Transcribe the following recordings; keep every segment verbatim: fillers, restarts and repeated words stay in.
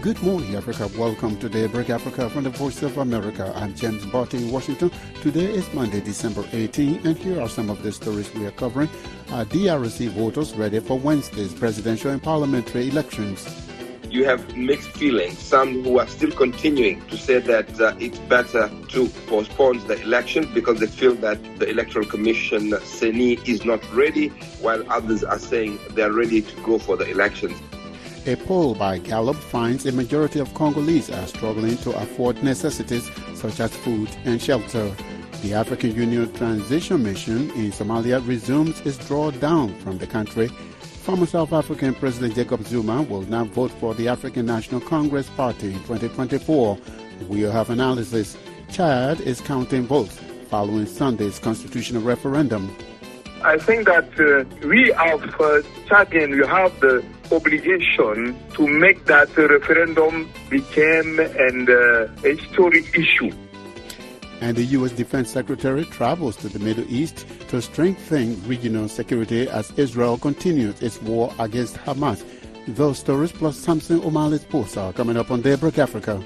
Good morning, Africa. Welcome to Daybreak Africa from the Voice of America. I'm James Barty in Washington. Today is Monday, December eighteenth, and here are some of the stories we are covering. Are D R C voters ready for Wednesday's presidential and parliamentary elections? You have mixed feelings. Some who are still continuing to say that uh, it's better to postpone the election because they feel that the Electoral Commission, CENI, is not ready, while others are saying they're ready to go for the elections. A poll by Gallup finds a majority of Congolese are struggling to afford necessities such as food and shelter. The African Union Transition Mission in Somalia resumes its drawdown from the country. Former South African President Jacob Zuma will now vote for the African National Congress Party in twenty twenty-four. We'll have analysis. Chad is counting votes following Sunday's constitutional referendum. I think that uh, we have uh, Chadian, we have the obligation to make that uh, referendum become an uh, a historic issue. And the U S Defense Secretary travels to the Middle East to strengthen regional security as Israel continues its war against Hamas. Those stories plus Samson O'Malley's posts are coming up on Daybreak Africa.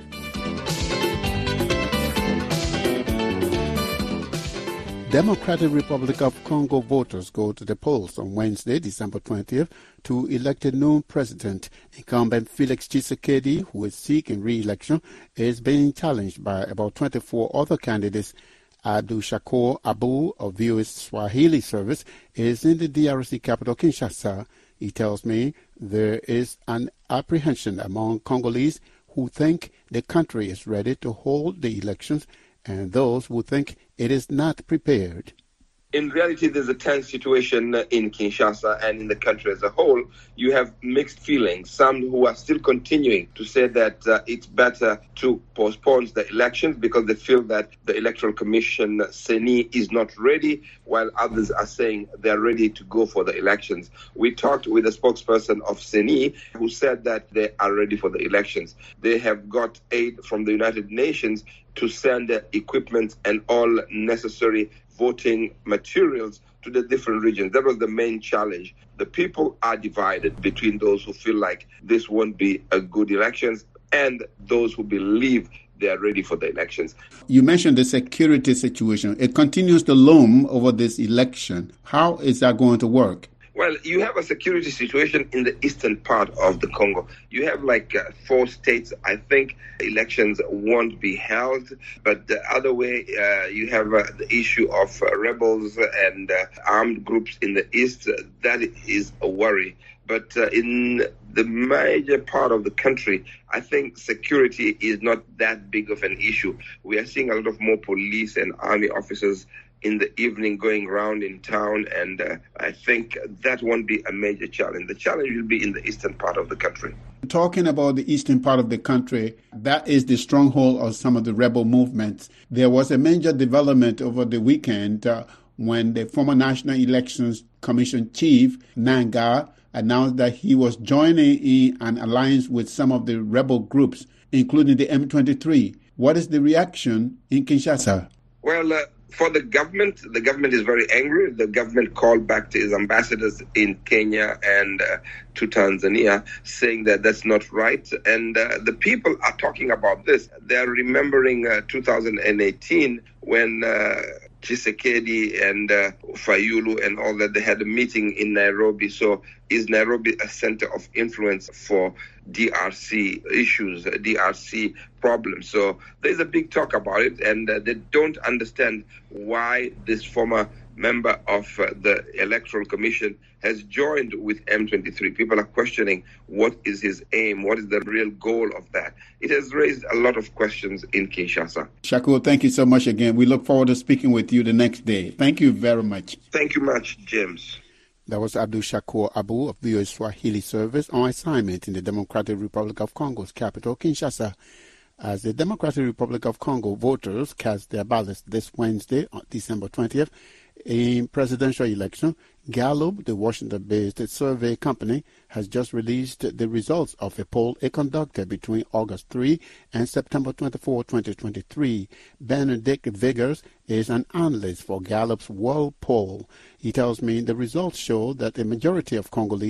Democratic Republic of Congo voters go to the polls on Wednesday, December twentieth, to elect a new president. Incumbent Felix Tshisekedi, who is seeking re-election, is being challenged by about twenty-four other candidates. Abdul Shakur Abu of V O A Swahili service is in the D R C capital, Kinshasa. He tells me there is an apprehension among Congolese who think the country is ready to hold the elections and those who think it is not prepared. In reality, there's a tense situation in Kinshasa and in the country as a whole. You have mixed feelings. Some who are still continuing to say that uh, it's better to postpone the elections because they feel that the Electoral Commission, CENI, is not ready, while others are saying they're ready to go for the elections. We talked with a spokesperson of CENI who said that they are ready for the elections. They have got aid from the United Nations to send uh, equipment and all necessary voting materials to the different regions. That was the main challenge. The people are divided between those who feel like this won't be a good elections and those who believe they are ready for the elections. You mentioned the security situation. It continues to loom over this election. How is that going to work? Well, you have a security situation in the eastern part of the Congo. You have like uh, four states. I think elections won't be held. But the other way, uh, you have uh, the issue of uh, rebels and uh, armed groups in the east. Uh, that is a worry. But uh, in the major part of the country, I think security is not that big of an issue. We are seeing a lot of more police and army officers in the evening going around in town, and uh, I think that won't be a major challenge. The challenge will be in the eastern part of the country. Talking about the eastern part of the country, that is the stronghold of some of the rebel movements. There was a major development over the weekend uh, when the former National Elections Commission chief, Nanga, announced that he was joining in an alliance with some of the rebel groups, including the M twenty-three. What is the reaction in Kinshasa? Well, uh, for the government, the government is very angry. The government called back to its ambassadors in Kenya and uh, to Tanzania, saying that that's not right. And uh, the people are talking about this. They're remembering uh, two thousand eighteen when uh, Tshisekedi and uh, Fayulu and all that, they had a meeting in Nairobi. So is Nairobi a center of influence for D R C issues, D R C problems? So there's a big talk about it, and uh, they don't understand why this former member of uh, the Electoral Commission has joined with M twenty-three. People are questioning what is his aim, what is the real goal of that. It has raised a lot of questions in Kinshasa. Shakur, thank you so much again. We look forward to speaking with you the next day. Thank you very much. Thank you much, James. That was Abdul Shakur Abu of V O A Swahili service on assignment in the Democratic Republic of Congo's capital, Kinshasa. As the Democratic Republic of Congo voters cast their ballots this Wednesday, on December twentieth, in presidential election, Gallup, the Washington-based survey company, has just released the results of a poll it conducted between August third and September twenty-fourth, twenty twenty-three. Benedict Vigors is an analyst for Gallup's World Poll. He tells me the results show that a majority of Congolese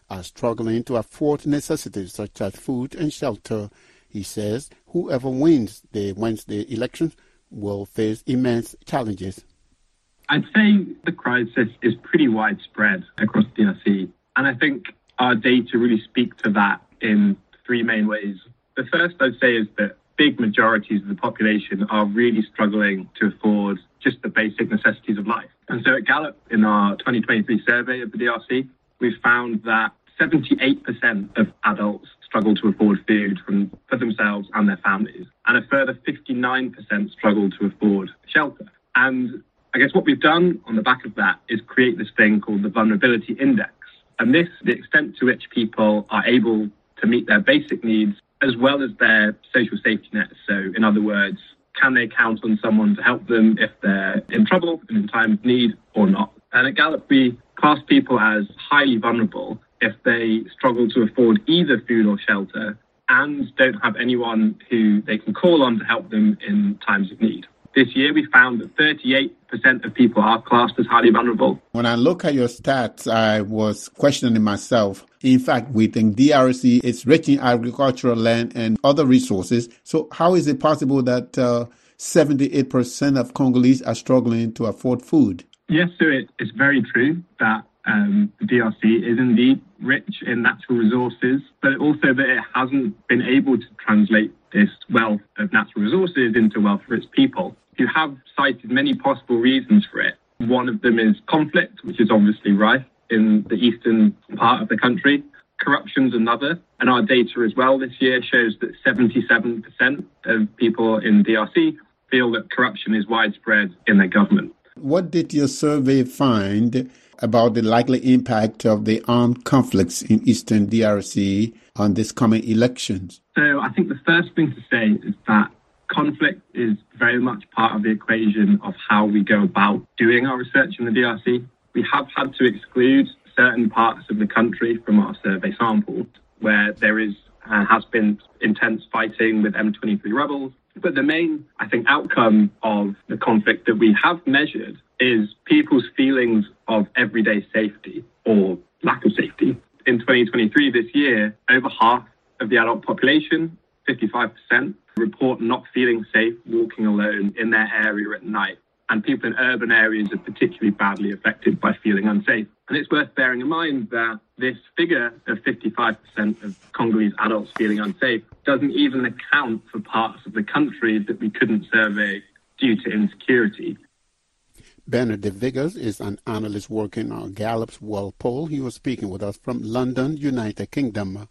are struggling to afford necessities such as food and shelter. He says whoever wins the Wednesday elections will face immense challenges. I'd say the crisis is pretty widespread across the D R C, and I think our data really speak to that in three main ways. The first I'd say is that big majorities of the population are really struggling to afford just the basic necessities of life. And so at Gallup, in our twenty twenty-three survey of the D R C, we found that seventy-eight percent of adults struggle to afford food from, for themselves and their families, and a further fifty-nine percent struggle to afford shelter. And I guess what we've done on the back of that is create this thing called the Vulnerability Index. And this, the extent to which people are able to meet their basic needs as well as their social safety nets. So in other words, can they count on someone to help them if they're in trouble and in time of need or not? And at Gallup, we class people as highly vulnerable if they struggle to afford either food or shelter and don't have anyone who they can call on to help them in times of need. This year, we found that thirty-eight percent of people are classed as highly vulnerable. When I look at your stats, I was questioning myself. In fact, we think D R C is rich in agricultural land and other resources. So how is it possible that uh, seventy-eight percent of Congolese are struggling to afford food? Yes, so it, it's very true that um, the D R C is indeed rich in natural resources, but also that it hasn't been able to translate this wealth of natural resources into wealth for its people. You have cited many possible reasons for it. One of them is conflict, which is obviously rife in the eastern part of the country. Corruption's another, and our data as well this year shows that seventy-seven percent of people in D R C feel that corruption is widespread in their government. What did your survey find about the likely impact of the armed conflicts in eastern D R C on this coming elections? So I think the first thing to say is that conflict is very much part of the equation of how we go about doing our research in the D R C. We have had to exclude certain parts of the country from our survey sample where there is and has been intense fighting with M twenty-three rebels. But the main, I think, outcome of the conflict that we have measured is people's feelings of everyday safety or lack of safety. In twenty twenty-three, this year, over half of the adult population, fifty-five percent, report not feeling safe walking alone in their area at night. And people in urban areas are particularly badly affected by feeling unsafe. And it's worth bearing in mind that this figure of fifty-five percent of Congolese adults feeling unsafe doesn't even account for parts of the country that we couldn't survey due to insecurity. Bernard De Viggers is an analyst working on Gallup's World Poll. He was speaking with us from London, United Kingdom.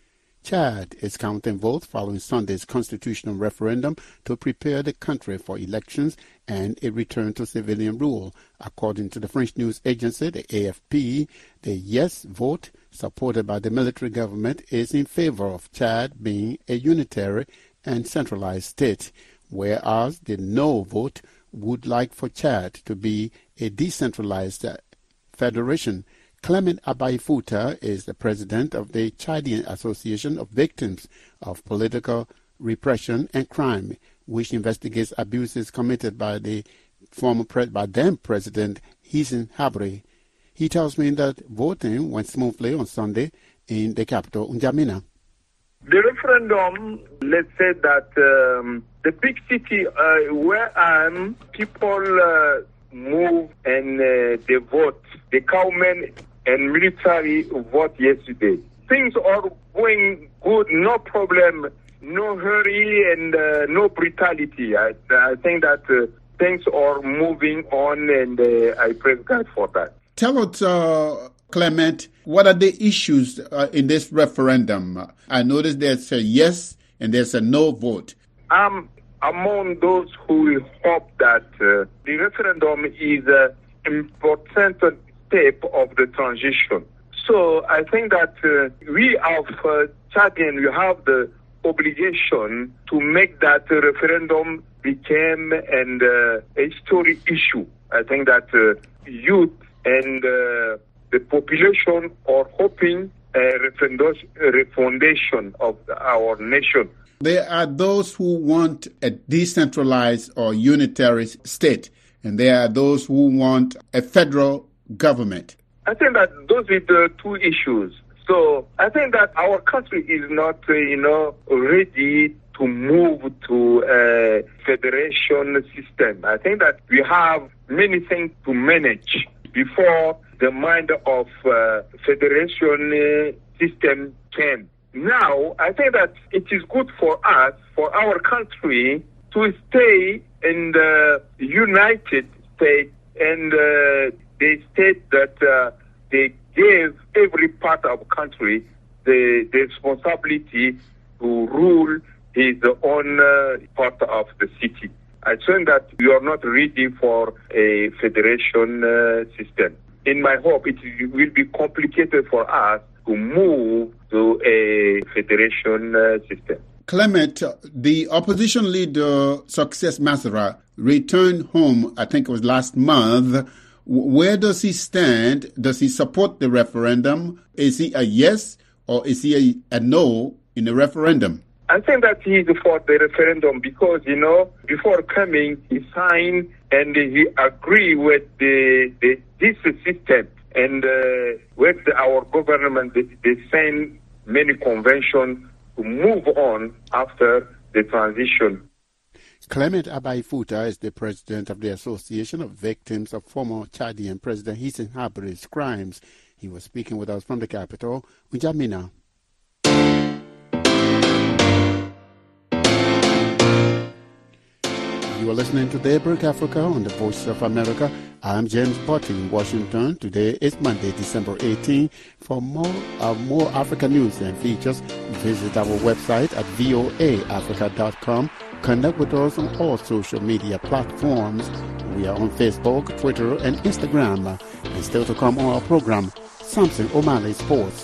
Chad is counting votes following Sunday's constitutional referendum to prepare the country for elections and a return to civilian rule. According to the French news agency, the A F P, the yes vote, supported by the military government, is in favor of Chad being a unitary and centralized state, whereas the no vote would like for Chad to be a decentralized federation. Clement Abaifuta is the president of the Chadian Association of Victims of Political Repression and Crime, which investigates abuses committed by the former pre- by then President Hissène Habré. He tells me that voting went smoothly on Sunday in the capital, N'Djamena. The referendum, let's say that um, the big city uh, where I am, people uh, move and uh, they vote. The government and military vote yesterday. Things are going good, no problem, no hurry and uh, no brutality. I, I think that uh, things are moving on and uh, I praise God for that. Tell us, uh, Clement, what are the issues uh, in this referendum? I noticed there's a yes and there's a no vote. I'm among those who hope that uh, the referendum is an important step of the transition. So I think that uh, we have uh, Chadian, we have the obligation to make that uh, referendum become an uh, a historic issue. I think that uh, youth and uh, the population are hoping a refundation of our nation. There are those who want a decentralized or unitary state, and there are those who want a federal government. I think that those are the two issues. So I think that our country is not, uh, you know, ready to move to a federation system. I think that we have many things to manage before the mind of uh, federation uh, system came. Now, I think that it is good for us, for our country, to stay in the United States, and uh, they state that uh, they gave every part of the country the, the responsibility to rule his own uh, part of the city. I think that we are not ready for a federation uh, system. In my hope, it will be complicated for us to move to a federation uh, system. Clement, the opposition leader, Success Masra, returned home, I think it was last month. Where does he stand? Does he support the referendum? Is he a yes or is he a, a no in the referendum? I think that he is for the referendum because, you know, before coming, he signed and he agreed with the, the this system. And uh, with our government, they, they signed many conventions to move on after the transition. Clement Abaifuta is the president of the Association of Victims of former Chadian President Hissène Habré's crimes. He was speaking with us from the capital, N'Djamena. You are listening to Daybreak Africa on the Voice of America. I'm James Botti in Washington. Today is Monday, December eighteenth. For more uh, more African news and features, visit our website at voa africa dot com. Connect with us on all social media platforms. We are on Facebook, Twitter, and Instagram. And still to come on our program, Samson O'Malley Sports.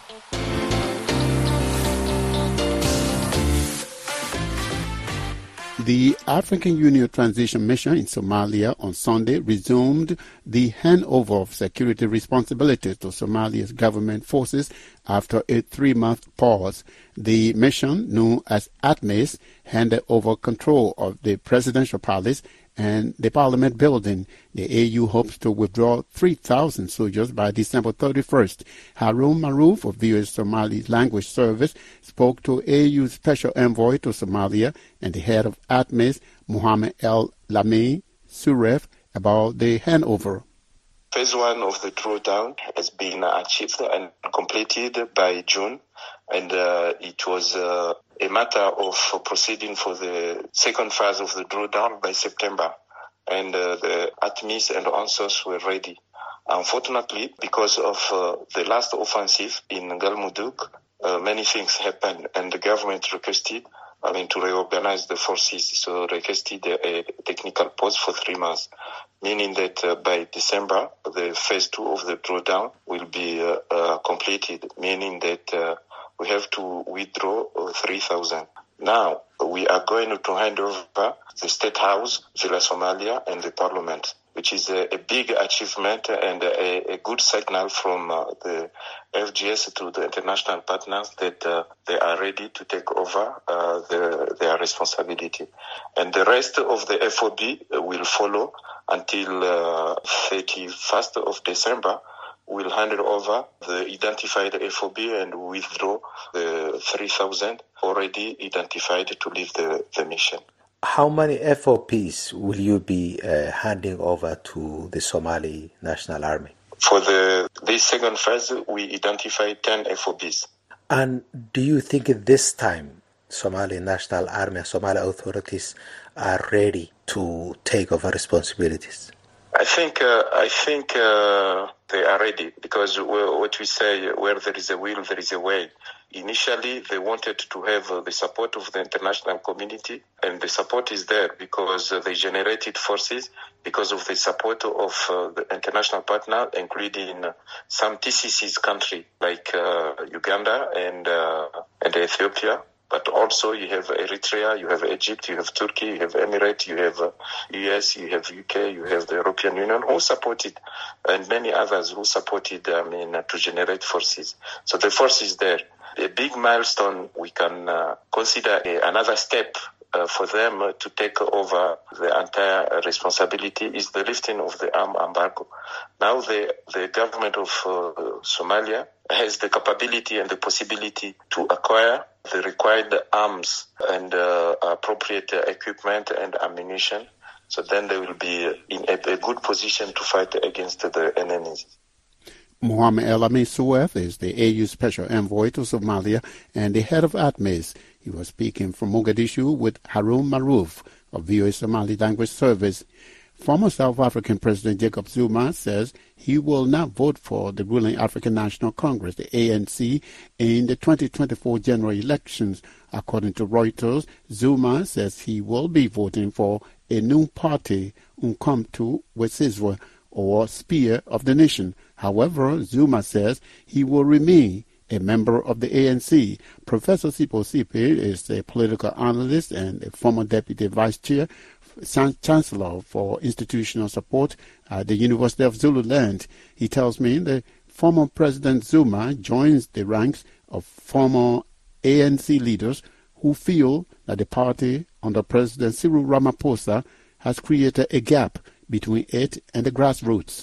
The African Union Transition Mission in Somalia on Sunday resumed the handover of security responsibilities to Somalia's government forces after a three-month pause. The mission, known as ATMIS, handed over control of the presidential palace and the parliament building. The A U hopes to withdraw three thousand soldiers by December thirty-first. Harun Maruf of V O A Somali Language Service spoke to A U's special envoy to Somalia and the head of ATMIS, Mohammed El Lami Suref, about the handover. Phase one of the drawdown has been achieved and completed by June, and uh, it was uh, a matter of proceeding for the second phase of the drawdown by September, and uh, the ATMIS and answers were ready. Unfortunately, because of uh, the last offensive in Galmudug, uh, many things happened, and the government requested I mean, to reorganize the forces, so requested a, a technical pause for three months, meaning that uh, by December, the phase two of the drawdown will be uh, uh, completed, meaning that uh, we have to withdraw uh, three thousand. Now, we are going to hand over the State House, Villa Somalia, and the Parliament, which is a, a big achievement and a, a good signal from uh, the F G S to the international partners that uh, they are ready to take over uh, the, their responsibility. And the rest of the F O B will follow until uh, thirty-first of December. We'll hand over the identified F O B and withdraw the three thousand already identified to leave the, the mission. How many F O Ps will you be uh, handing over to the Somali National Army? For the this second phase, we identified ten F O Bs. And do you think this time Somali National Army and Somali authorities are ready to take over responsibilities? I think uh, I think uh, they are ready because what we say, where there is a will, there is a way. Initially, they wanted to have uh, the support of the international community, and the support is there because uh, they generated forces because of the support of uh, the international partner, including uh, some T C Cs country like uh, Uganda and uh, and Ethiopia. But also you have Eritrea, you have Egypt, you have Turkey, you have Emirates, you have uh, U S, you have U K, you have the European Union who supported, and many others who supported, I mean, uh, to generate forces. So the force is there. A big milestone we can uh, consider a, another step uh, for them uh, to take over the entire responsibility is the lifting of the arm embargo. Now the, the government of uh, Somalia has the capability and the possibility to acquire the required arms and uh, appropriate uh, equipment and ammunition. So then they will be in a, a good position to fight against the enemies. Mohamed El Amin Souef is the A U Special Envoy to Somalia and the head of ATMIS. He was speaking from Mogadishu with Harun Maruf of V O A Somali Language Service. Former South African President Jacob Zuma says he will not vote for the ruling African National Congress, the A N C, in the twenty twenty-four general elections. According to Reuters, Zuma says he will be voting for a new party, Umkhonto weSizwe, or Spear of the Nation. However, Zuma says he will remain a member of the A N C. Professor Sipho Sipe is a political analyst and a former deputy vice chair, chancellor for institutional support at the University of Zululand. He tells me that former President Zuma joins the ranks of former A N C leaders who feel that the party under President Cyril Ramaphosa has created a gap between it and the grassroots.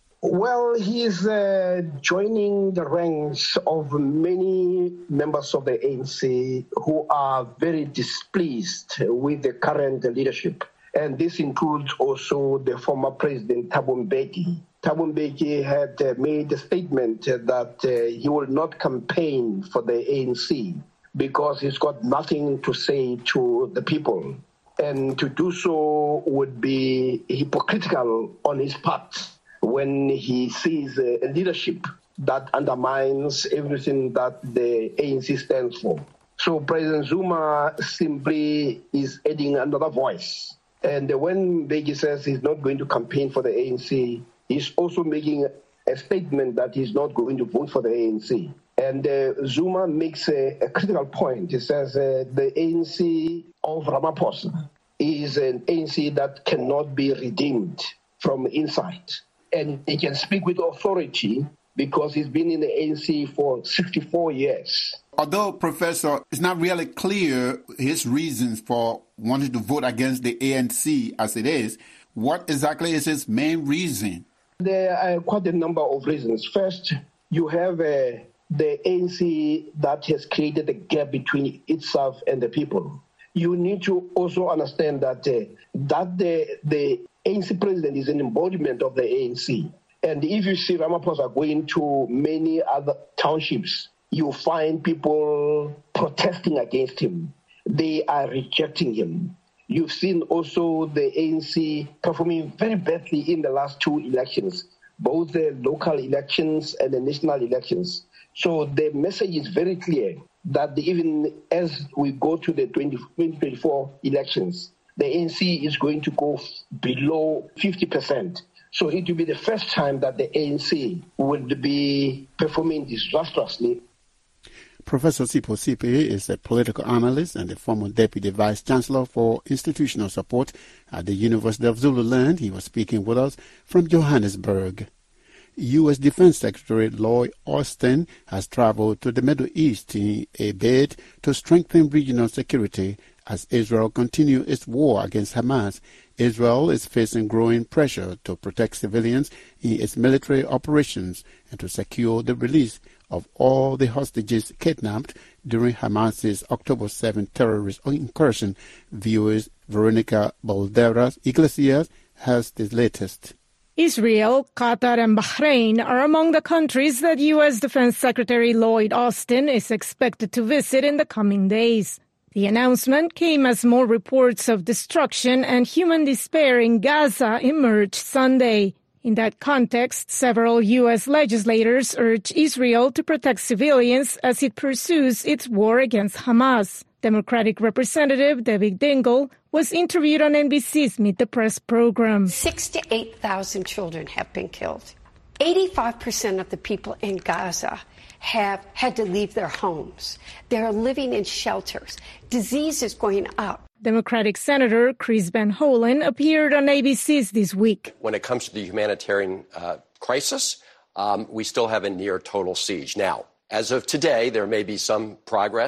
Well, he's uh, joining the ranks of many members of the A N C who are very displeased with the current leadership. And this includes also the former President Thabo Mbeki. Thabo Mbeki had uh, made a statement uh, that uh, he will not campaign for the A N C because he's got nothing to say to the people. And to do so would be hypocritical on his part when he sees a leadership that undermines everything that the A N C stands for. So President Zuma simply is adding another voice. And when Mbeki says he's not going to campaign for the A N C, he's also making a statement that he's not going to vote for the A N C. And uh, Zuma makes a, a critical point. He says uh, the A N C of Ramaphosa is an A N C that cannot be redeemed from inside. And he can speak with authority because he's been in the A N C for sixty-four years. Although, Professor, it's not really clear his reasons for wanting to vote against the A N C as it is, what exactly is his main reason? There are quite a number of reasons. First, you have uh, the A N C that has created a gap between itself and the people. You need to also understand that uh, that the, the A N C president is an embodiment of the A N C. And if you see Ramaphosa going to many other townships, you find people protesting against him. They are rejecting him. You've seen also the A N C performing very badly in the last two elections, both the local elections and the national elections. So the message is very clear that even as we go to the twenty twenty-four elections, the A N C is going to go below fifty percent. So it will be the first time that the A N C will be performing disastrously. Professor Sipho Sipe is a political analyst and a former deputy vice chancellor for institutional support at the University of Zululand. He was speaking with us from Johannesburg. U S Defense Secretary Lloyd Austin has traveled to the Middle East in a bid to strengthen regional security as Israel continues its war against Hamas. Israel is facing growing pressure to protect civilians in its military operations and to secure the release of all the hostages kidnapped during Hamas's October seventh terrorist incursion. V O A's Veronica Balderas Iglesias has the latest. Israel, Qatar, and Bahrain are among the countries that U S Defense Secretary Lloyd Austin is expected to visit in the coming days. The announcement came as more reports of destruction and human despair in Gaza emerged Sunday. In that context, several U S legislators urged Israel to protect civilians as it pursues its war against Hamas. Democratic Representative David Dingell was interviewed on N B C's Meet the Press program. sixty-eight thousand children have been killed. eighty-five percent of the people in Gaza have had to leave their homes. They're living in shelters. Disease is going up. Democratic Senator Chris Van Hollen appeared on A B C's This Week. When it comes to the humanitarian uh, crisis, um, we still have a near total siege. Now, as of today, there may be some progress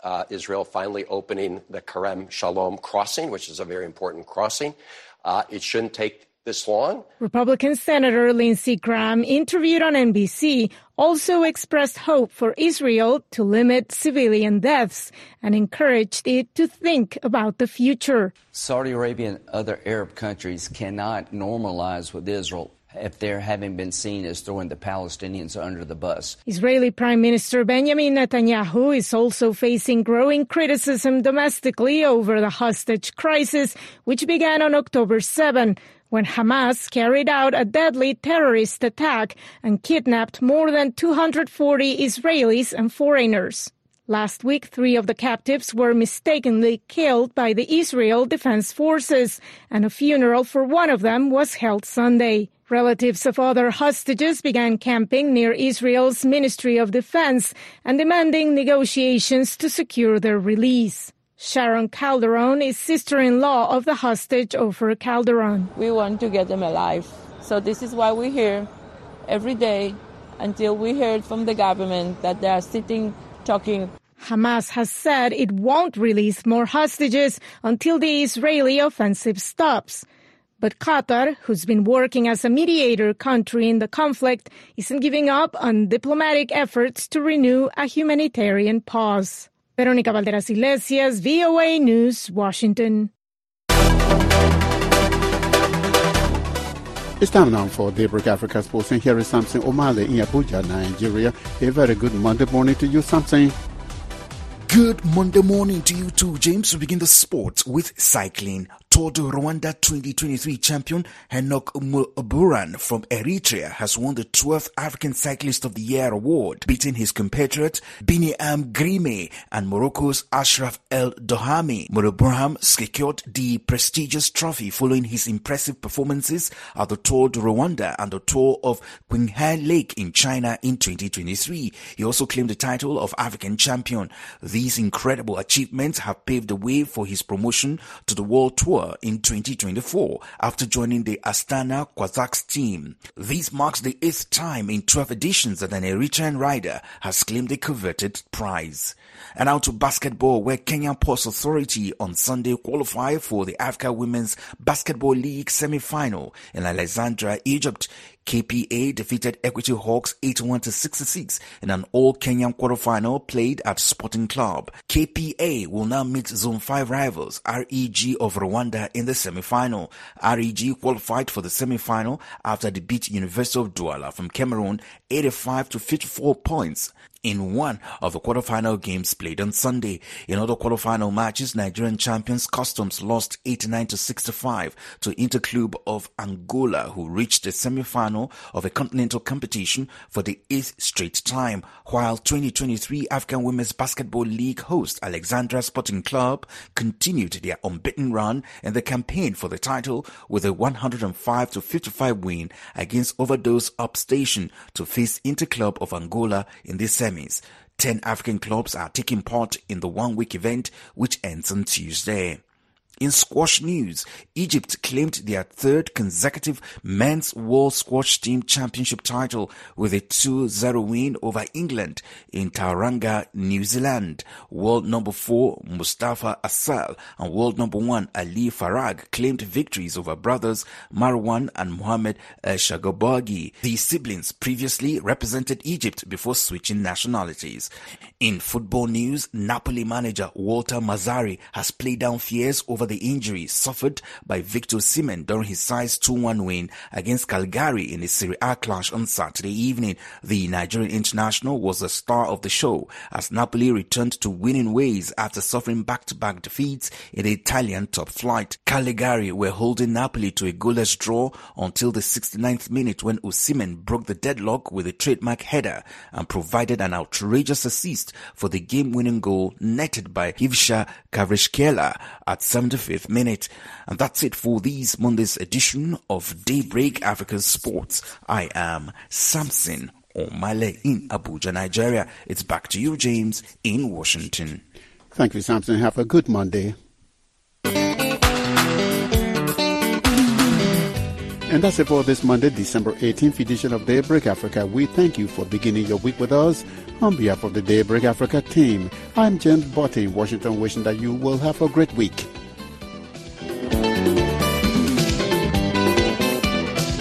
uh, Israel finally opening the Kerem Shalom crossing, which is a very important crossing. Uh, it shouldn't take this long. Republican Senator Lindsey Graham, interviewed on N B C, also expressed hope for Israel to limit civilian deaths and encouraged it to think about the future. Saudi Arabia and other Arab countries cannot normalize with Israel if they're having been seen as throwing the Palestinians under the bus. Israeli Prime Minister Benjamin Netanyahu is also facing growing criticism domestically over the hostage crisis, which began on October seventh, when Hamas carried out a deadly terrorist attack and kidnapped more than two hundred forty Israelis and foreigners. Last week, three of the captives were mistakenly killed by the Israel Defense Forces, and a funeral for one of them was held Sunday. Relatives of other hostages began camping near Israel's Ministry of Defense and demanding negotiations to secure their release. Sharon Calderon is sister-in-law of the hostage Ofer Calderon. We want to get them alive. So this is why we're here every day until we heard from the government that they are sitting talking. Hamas has said it won't release more hostages until the Israeli offensive stops. But Qatar, who's been working as a mediator country in the conflict, isn't giving up on diplomatic efforts to renew a humanitarian pause. Verónica Valderas Iglesias, V O A News, Washington. It's time now for Daybreak Africa Sports, and here is Samson Omale in Abuja, Nigeria. A very good Monday morning to you, Samson. Good Monday morning to you too, James. We begin the sports with cycling. Tour de Rwanda twenty twenty-three champion Enoch Muburan from Eritrea has won the twelfth African Cyclist of the Year award, beating his compatriot Biniam Grime and Morocco's Ashraf El Dohami. Muburan secured the prestigious trophy following his impressive performances at the Tour de Rwanda and the Tour of Qinghai Lake in China in twenty twenty-three. He also claimed the title of African champion. These incredible achievements have paved the way for his promotion to the World Tour in twenty twenty-four after joining the Astana Kazakhs team. This marks the eighth time in twelve editions that an Eritrean rider has claimed the coveted prize. And now to basketball, where Kenyan Ports Authority on Sunday qualified for the Africa Women's Basketball League semi-final in Alexandria, Egypt. K P A defeated Equity Hawks eighty-one to sixty-six in an all-Kenyan quarterfinal played at Sporting Club. K P A will now meet Zone five rivals R E G of Rwanda in the semi-final. R E G qualified for the semi-final after they beat University of Douala from Cameroon eighty-five to fifty-four points in one of the quarterfinal games played on Sunday. In other quarterfinal matches, Nigerian champions Customs lost eighty-nine to sixty-five to Interclub of Angola, who reached the semi-final of a continental competition for the eighth straight time, while twenty twenty-three African Women's Basketball League host Alexandria Sporting Club continued their unbeaten run in the campaign for the title with a one hundred five to fifty-five win against Overdose Upstation to face Interclub of Angola in this semis. Ten African clubs are taking part in the one-week event, which ends on Tuesday. In squash news, Egypt claimed their third consecutive men's World Squash Team Championship title with a two zero win over England in Tauranga, New Zealand. World number four Mustafa Asal and world number one Ali Farag claimed victories over brothers Marwan and Mohamed Shagabagi. The siblings previously represented Egypt before switching nationalities. In football news, Napoli manager Walter Mazzarri has played down fears over the injury suffered by Victor Osimhen during his size two one win against Cagliari in a Serie A clash on Saturday evening. The Nigerian international was the star of the show as Napoli returned to winning ways after suffering back-to-back defeats in the Italian top flight. Cagliari were holding Napoli to a goalless draw until the sixty-ninth minute when Osimhen broke the deadlock with a trademark header and provided an outrageous assist for the game-winning goal netted by Hivsha Kvaratskhelia at seventy-fifth minute. And that's it for this Monday's edition of Daybreak Africa's Sports. I am Samson Omale in Abuja, Nigeria. It's back to you, James, in Washington. Thank you, Samson. Have a good Monday. And that's it for this Monday, December eighteenth edition of Daybreak Africa. We thank you for beginning your week with us. On behalf of the Daybreak Africa team, I'm James Botte in Washington, wishing that you will have a great week.